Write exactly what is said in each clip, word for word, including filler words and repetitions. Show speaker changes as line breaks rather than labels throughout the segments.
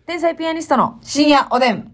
天才ピアニストの深夜おでん。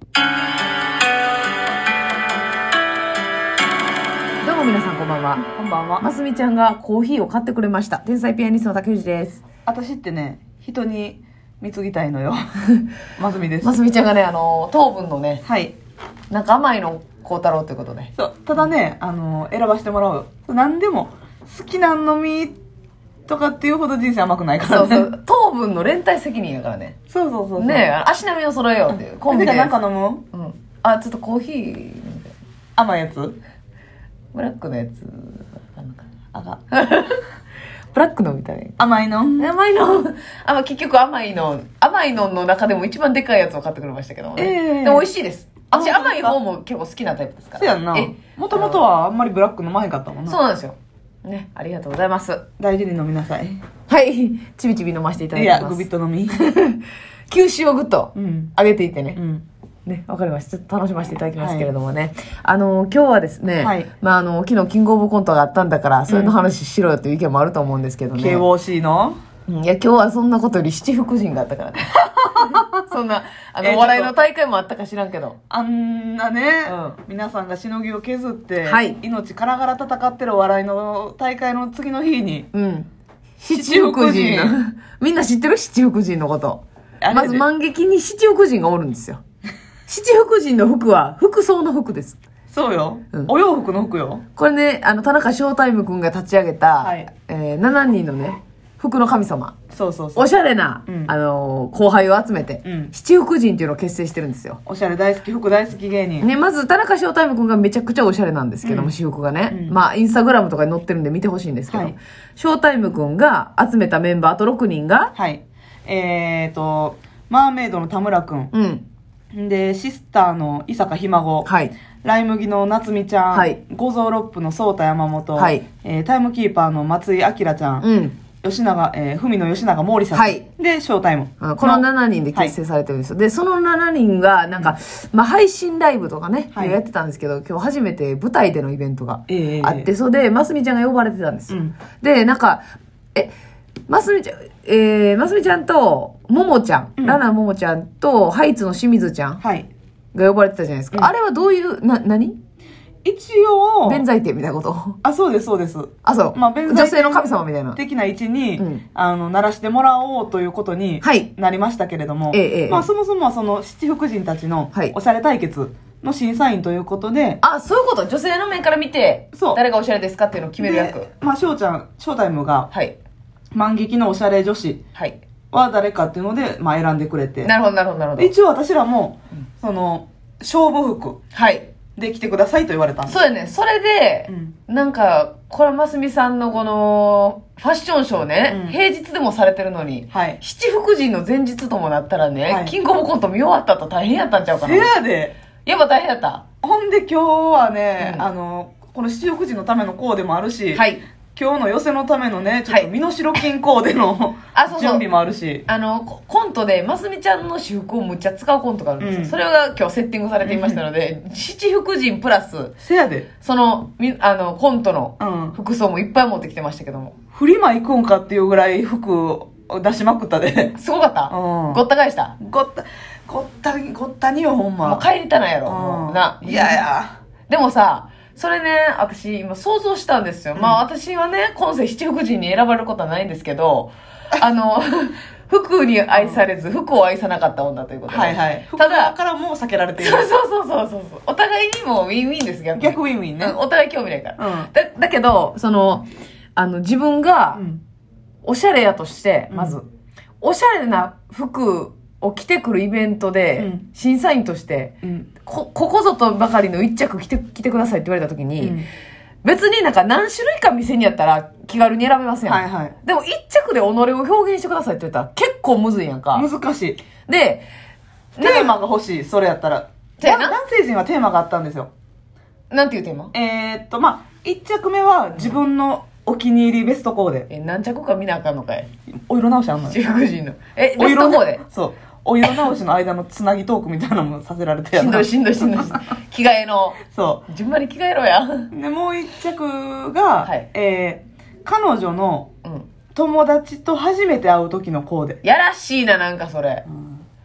どうも皆さんこんばんは。
こんばんは。
ますみちゃんがコーヒーを買ってくれました。天才ピアニストの竹内です。
私ってね、人に貢ぎたいのよ。ますみです。
ますみちゃんがね、あの糖分のね、
はい。
なんか甘いの買うたろうということで。
そう。ただね、あの選ばせてもらうよ。何でも好きな飲みとかっていうほど人生甘くないからね。
そうそう。糖分の連帯責任やからね。
そうそうそうそう。
ねえ、足並みを揃えようっていう。
コンビでなんか飲む？
うん。あ、ちょっとコーヒー
甘いやつ？
ブラックのやつ
赤。
ブラックのみたい。
甘いの？
甘いの。あ、まあ、結局甘いの、甘いのの中でも一番でかいやつを買ってくれましたけどもね。えー、でも美味しいです。私甘い方も結構好きなタイプですから。
そうやんな。もともとはあんまりブラック飲まへんかったもんな。
そうなんですよ。ね、ありがとうございます。
大事に飲みなさい。
はい。ちびちび飲ませていただきます。
いや、グビッと飲み。
吸収をぐっと上げていってね。
うん。
ね、わかりました。ちょっと楽しませていただきますけれどもね。はい、あの、今日はですね、はい、まあ、あの、昨日キングオブコントがあったんだから、それの話しろよという意見もあると思うんですけどね。
ケーオーシー の？
いや、今日はそんなことより七福神があったからね。そんな、あの、お笑いの大会もあったか知らんけど。
あんなね、うん、皆さんがしのぎを削って、はい、命からがら戦ってるお笑いの大会の次の日に、うん。七福神の。
みんな知ってる？七福神のこと。まず満劇に七福神がおるんですよ。七福神の服は服装の服です。
そうよ、うん、お洋服の服よ。
これね、あの田中ショータイムくんが立ち上げた、はい、えー、しちにんのね服の神様、
そうそうそう、
おしゃれな、うん、あのー、後輩を集めて、うん、七福神っていうのを結成してるんですよ。
おしゃれ大好き、服大好き芸人、
ね、まず田中ショータイムくんがめちゃくちゃおしゃれなんですけども、うん、私服がね、うん、まあインスタグラムとかに載ってるんで見てほしいんですけど、はい、ショータイムくんが集めたメンバーあとろくにんが、
はい、えーとマーメイドの田村くん、うんで、シスターの伊坂ひ孫、はい、ライ麦の夏美ちゃん、はい、五臓六腑の颯太山本、はい、えー、タイムキーパーの松井明ちゃん、うん、吉永、えー、文野吉永毛利さん、はい、で、ショータイム。
このしちにんで結成されてるんですよ。はい、で、そのしちにんが、なんか、うん、まあ、配信ライブとかね、はい、やってたんですけど、今日初めて舞台でのイベントがあって、えー、それで、ますみちゃんが呼ばれてたんですよ。うん、で、なんか、え、ますみちゃん、えー、ますみちゃんと、ももちゃん、うん、ラナももちゃんと、ハイツの清水ちゃんが呼ばれてたじゃないですか。うん、あれはどういう、な、何？
一応、
弁財天みたいなこと？
あ、そうです、そうです。
あ、そう。まあ、弁財天。女性の神様みたいな。
的な位置に、うん、あの、鳴らしてもらおうということになりましたけれども、はい、ええ、まあ、そもそもはその七福神たちのおしゃれ対決の審査員ということで、はい、
あ、そういうこと？女性の面から見て、そう。誰がおしゃれですかっていうのを決める役。
まあ、翔ちゃん、ショータイムが、はい。満劇のおしゃれ女子は誰かっていうので、まあ、選んでくれて。
なるほど、なるほど、なるほど。
一応私らも、うん、その、勝負服。はい。で来てくださいと言われたんです。
そうやね。それで、うん、なんか、これ、ますみさんのこの、ファッションショーね、うん、平日でもされてるのに、はい、七福神の前日ともなったらね、はい、キングオブコント見終わったと大変やったんちゃうかな。
せやで。
やっぱ大変やった。
ほんで今日はね、うん、あの、この七福神のためのコーデもあるし、はい。今日の寄せのためのね、ちょっと身代金コーデの、はい、準備もあるし。
あの、コントで、ますみちゃんの私服をむっちゃ使うコントがあるんですよ。うん、それが今日セッティングされていましたので、うん、七福神プラス、
せやで。
その、あの、コントの服装もいっぱい持ってきてましたけども。
うん、フリマ行くんかっていうぐらい服を出しまくったで。
すごかった、うん、ごった返した
ごった、ごった、ごったによ、ほんま。
もう帰りたないやろ。うん、もうな。
いやいや。
でもさ、それね、私、今想像したんですよ。うん、まあ私はね、今世七福神に選ばれることはないんですけど、あの、服に愛されず、服を愛さなかった女ということで。
はいはい。ただ、からも避けられている。
そうそうそうそうそう。お互いにもウィンウィンです、逆に。
逆ウィンウィンね。
お互い興味ないから。うん、だだけど、その、あの、自分が、おしゃれやとして、まず、うん、おしゃれな服を着てくるイベントで、うん、審査員として、うんこ、ここぞとばかりの一着着て、着てくださいって言われた時に、うん、別になんか何種類か店にやったら気軽に選べますやん。はいはい。でも一着で己を表現してくださいって言ったら結構むずいやんか。
難しい。
で、
テーマが欲しい、それやったら。男性陣はテーマがあったんですよ。
なんていうテーマ？
えーっと、まあ、一着目は自分のお気に入りベストコーデ。
え、何着か見なあかんのかい？
お色直しあんのよ。
中国人の。え、ベストコーデ？
そう。お色直しの間のつなぎトークみたいなのもさせられてや
な。しんどいしんどいしんどい。着替えの。
そう。
順番に着替えろや。
で、もう一着が、はい、えー、彼女の友達と初めて会う時のコーデ。
やらしいな、なんかそれ。うん、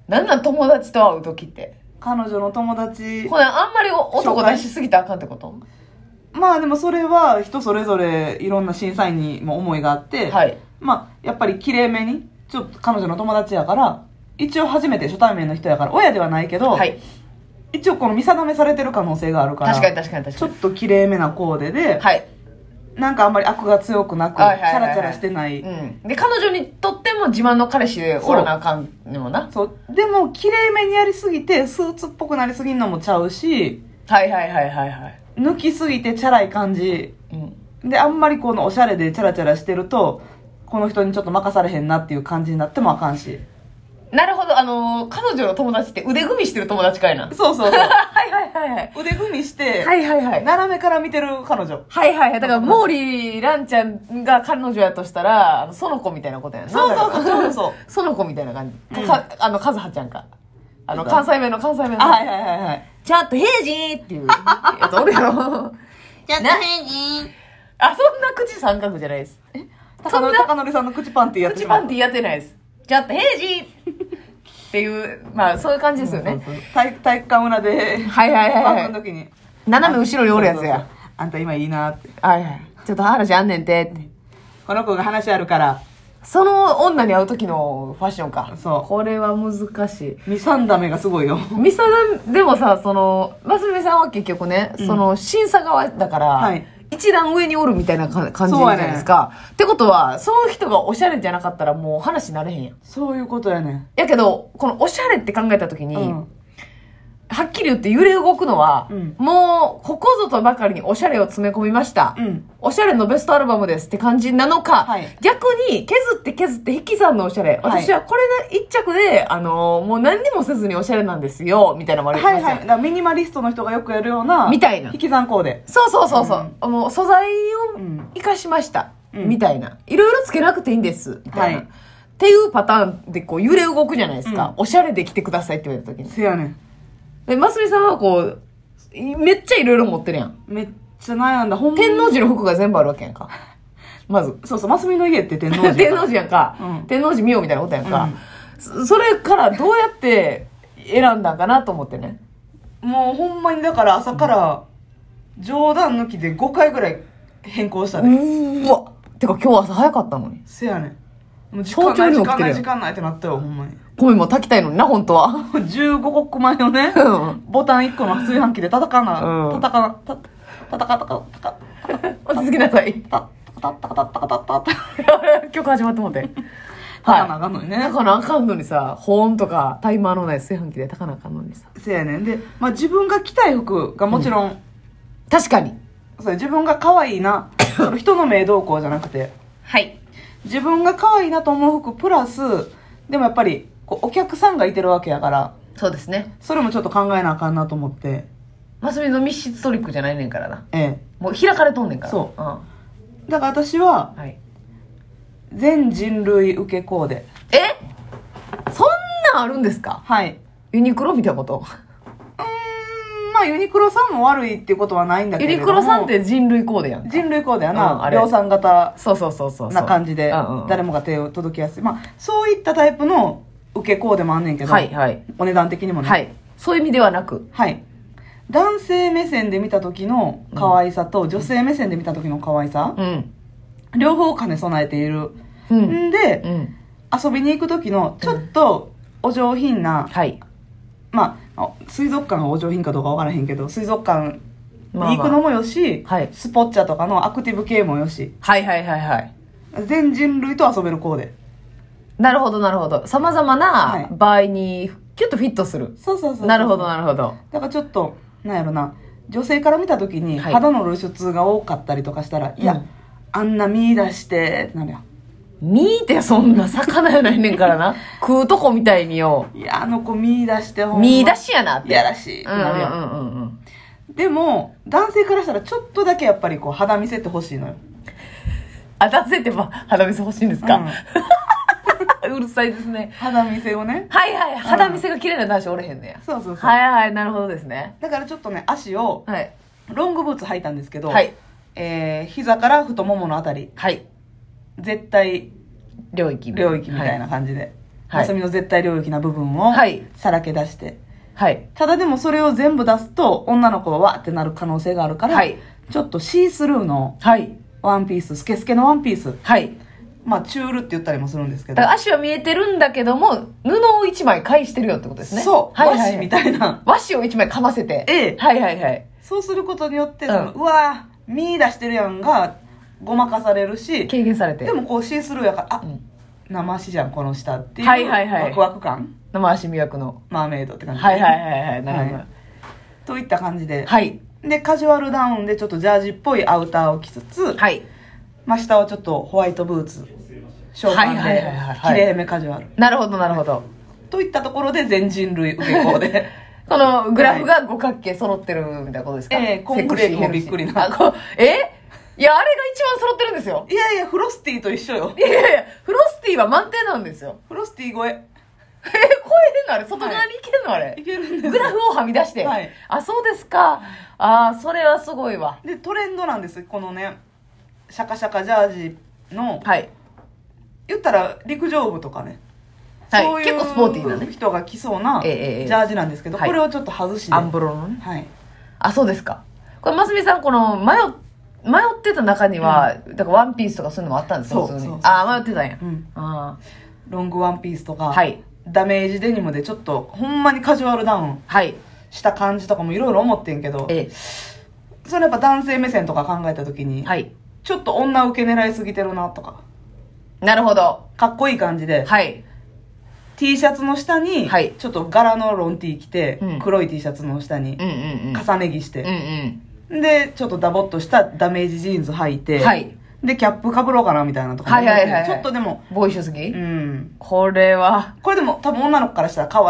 なんなん友達と会う時って。
彼女の友達。
ほら、あんまり男出しすぎたらあかんってこと？
まあでもそれは人それぞれいろんな審査員にも思いがあって、はい、まあやっぱり綺麗めに、ちょっと彼女の友達やから、一応初めて初対面の人やから、親ではないけど、はい、一応この見定めされてる可能性があるから、
確かに確かに確かに。
ちょっと綺麗めなコーデで、はい、なんかあんまり悪が強くなく、チャラチャラしてない。
うん。で、彼女にとっても自慢の彼氏でおらなあかんでもな。
そう。でも、綺麗めにやりすぎて、スーツっぽくなりすぎんのもちゃうし、
はいはいはいはいはい。
抜きすぎてチャラい感じ。うん。で、あんまりこのおしゃれでチャラチャラしてると、この人にちょっと任されへんなっていう感じになってもあかんし。
なるほど、あのー、彼女の友達って腕組みしてる友達かいな。
そうそうそう。
はいはいはいはい。
腕組みして、
はいはいはい。
斜めから見てる彼女。
はいはいはい。だから、毛利蘭ちゃんが彼女やとしたら、あの、その子みたいなことやな。
そうそうそうそうそう。
その子みたいな感じ。うん、か、あの、かずはちゃんか。あの、関西弁の関西弁の。
はいはいはいはい。
ちょっと平次っていうやつおるやろ。ちょっと平次。あ、そんな口三角じゃないです。え
高野、高典さんの口パンティーやって
口パンティーやってないです。ちょっと平次っていう、まあそういう感じですよね。そうそうそう
体, 体育館裏で、
はいはいはい、はい。
の時に
斜め後ろにおるやつや。そうそうそう
あんた今いいなって。
はいはい。ちょっと話あんねんてって。
この子が話あるから。
その女に会う時のファッションか。
そう。
これは難しい。
ミサンダメがすごいよ。
ミサダメ、でもさ、その、ますみさんは結局ね、うん、その、審査側だから、はい。一段上におるみたいな感じじゃないですか、ね。ってことは、その人がおしゃれじゃなかったらもう話になれへんやん。
そういうことやね。
やけど、このおしゃれって考えたときに、うん、はっきり言って揺れ動くのは、うん、もう、ここぞとばかりにおしゃれを詰め込みました。うん、おしゃれのベストアルバムですって感じなのか、はい、逆に削って削って引き算のおしゃれ。私はこれで一着で、あのー、もう何にもせずにおしゃれなんですよ、みたいなのもありますよ。
はいはい。だからミニマリストの人がよくやるような、
みたいな。
引き算コーデ。
そうそうそうそう。うん、もう素材を活かしました。うん、みたいな。いろいろつけなくていいんです。みたいな。はい、っていうパターンでこう揺れ動くじゃないですか。うん、おしゃれで着てくださいって言われた時に。
せやねん。
で、ますみさんはこう、めっちゃいろいろ持ってるやん。
めっちゃ悩んだ。ほ
ん天王寺の服が全部あるわけやんか。まず。
そうそう、ますみの家って天王寺。
天王寺やんか。うん、天王寺見ようみたいなことやんか、うん。それからどうやって選んだんかなと思ってね。
もうほんまにだから朝から冗談抜きでごかいぐらい変更したね。
うーわ。てか今日朝早かったのに。
せやねん。もう時間ない時間ない時間ないってなったよ、ほんまに。
米も炊きたいのにな、本当は。
じゅうごコック米をね、うん、ボタンいっこの炊飯器で叩かな、うん、叩かな、た、叩か、叩か、叩か、
落ち着きなさい。
た、た、た、た、た、た、た、た、
曲始まってもって。
炊かなあかんのにね。
炊かなあかんのにさ、保温とかタイマーのない炊飯器で炊かなあかんのにさ。
せやねん。で、まあ自分が着たい服がもちろん、うん、
確かに。
そう、自分が可愛いな、人の目動向じゃなくて、
はい。
自分が可愛いなと思う服プラス、でもやっぱり、お客さんがいてるわけやから。
そうですね。
それもちょっと考えなあかんなと思って。
マスミの密室トリックじゃないねんからな。
ええ。
もう開かれとんねんから。
そう。うん。だから私は、はい、全人類受けコーデ。
えそんなんあるんですか？
はい。
ユニクロみたいなこと？
うーん、まあユニクロさんも悪いっていうことはないんだけれども。
ユニクロさんって人類コーデやんか。
人類コーデやな。
うん、あ
れ量産型。
そうそうそうそう。
な感じで、誰もが手を届きやすい。まあ、そういったタイプの受けコーデもあんねんけど、
はいはい、
お値段的にもね、
はい、そういう意味ではなく、
はい、男性目線で見た時の可愛さと、うん、女性目線で見た時の可愛さ、うん、両方兼ね備えている、うん、んで、うん、遊びに行く時のちょっとお上品な、うん、はい、まあ水族館がお上品かどうかわからへんけど、水族館に行くのもよし、まあまあ、はい、スポッチャとかのアクティブ系もよし、
はいはいはいはい、
全人類と遊べるコーデ。
なるほどなるほど。様々な場合にキュッとフィットする。はい、
そうそうそうそう。
なるほどなるほど。
だからちょっと、なんやろな、女性から見た時に肌の露出が多かったりとかしたら、はい、いや、うん、あんな見出してってなるやん。
見てそんな魚やないねんからな。食うとこみたいによ。
いや、あの子見出してほんま。
見出しやなって。
いやらしいってなるやん。うんうんうんうん。でも、男性からしたらちょっとだけやっぱりこう肌見せてほしいのよ。
あ、男性って肌見せ欲しいんですか？うんうるさいですね。
肌見せをね。
はいはい。肌見せが綺麗な男子おれへんねや。
そうそうそう。
はいはい。なるほどですね。
だからちょっとね、足を、はい、ロングブーツ履いたんですけど、はい、えー、膝から太もものあたり。はい。絶対、
領域。
領域みたいな感じで。はい、 まさみの絶対領域な部分をさらけ出して、
はい、
ただでもそれを全部出すと女の子はわーってなる可能性があるから、はい、ちょっとシースルーのワンピース、スケスケのワンピース、はい、まあチュールって言ったりもするんですけど、
だから足は見えてるんだけども布を一枚返してるよってことですね。
そう、はいはいはい、和紙みたいな
和紙を一枚かませて、
ええ、
はいはいはい、
そうすることによってその、うん、うわー見出してるやんがごまかされるし、
軽減されて、
でもこうシースルーやから、あ、うん、生足じゃんこの下っていう、
はいはいはい、
ワクワク感、
生足魅惑の
マーメイドって感じ、
はいはいはいはい、なるほど、はい、
といった感じで、
はい、
でカジュアルダウンでちょっとジャージっぽいアウターを着つつ、はい、まあ、下はちょっとホワイトブーツショーパンできれいめカジュアル、
なるほどなるほど、はい、
といったところで全人類受け子で
このグラフが五角形揃ってるみたいなことですか。
ええー、コンクレートもびっくりな。
えいや、あれが一番揃ってるんですよ。
いやいや、フロスティと一緒よ。
いやいやいや、フロスティは満点なんですよ。
フロスティ超え。え、
超えれんのあれ、外側に行けんのあれ。
いけるんです。
グラフをはみ出して。はい。あ、そうですか。あー、それはすごいわ。
で、トレンドなんです。このね、シャカシャカジャージの、はい。言ったら陸上部とかね。
はい、そういう結構スポーティーなね
人が着そうなジャージなんですけど、ええええ、これをちょっと外して、
アンブロのね、
はい、
あ、そうですか。これますみさん、この迷迷ってた中には、うん、だからワンピースとかそういうのもあったんですか。普通に。ああ、迷ってたんや、うん、
あロングワンピースとか、はい、ダメージデニムでちょっとほんまにカジュアルダウンした感じとかもいろいろ思ってんけど、ええ、それやっぱ男性目線とか考えた時に、はい、ちょっと女受け狙いすぎてるなとか、
なるほど、
かっこいい感じで、はい、T シャツの下に、ちょっと柄のロン T 着て、うん、黒い T シャツの下に、重ね着して、うんうん、で、ちょっとダボっとしたダメージジーンズ履いて、はい、で、キャップかぶろうかなみたいなとか、
はいはいはいはい、
ちょっとでも、
ボーイッシュすぎ、
うん、
これは。
これでも多分女の子からしたら可愛い。